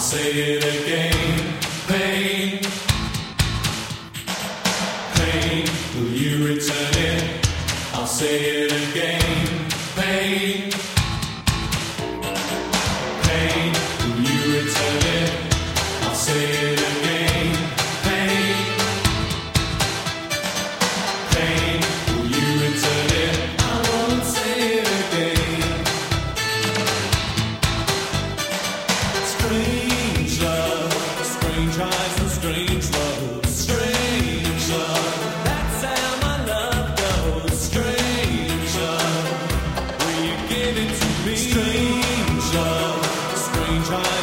say it again. Pain, pain, will you return it? I'll say it again. Pain, pain, will you return it? I'll say it again. Pain, pain, will you return it? I won't say it again. Strange love, strange eyes and strange love. Strange love, that's how my love goes. Strange love, will you give it to me? Strange love, strange eyes.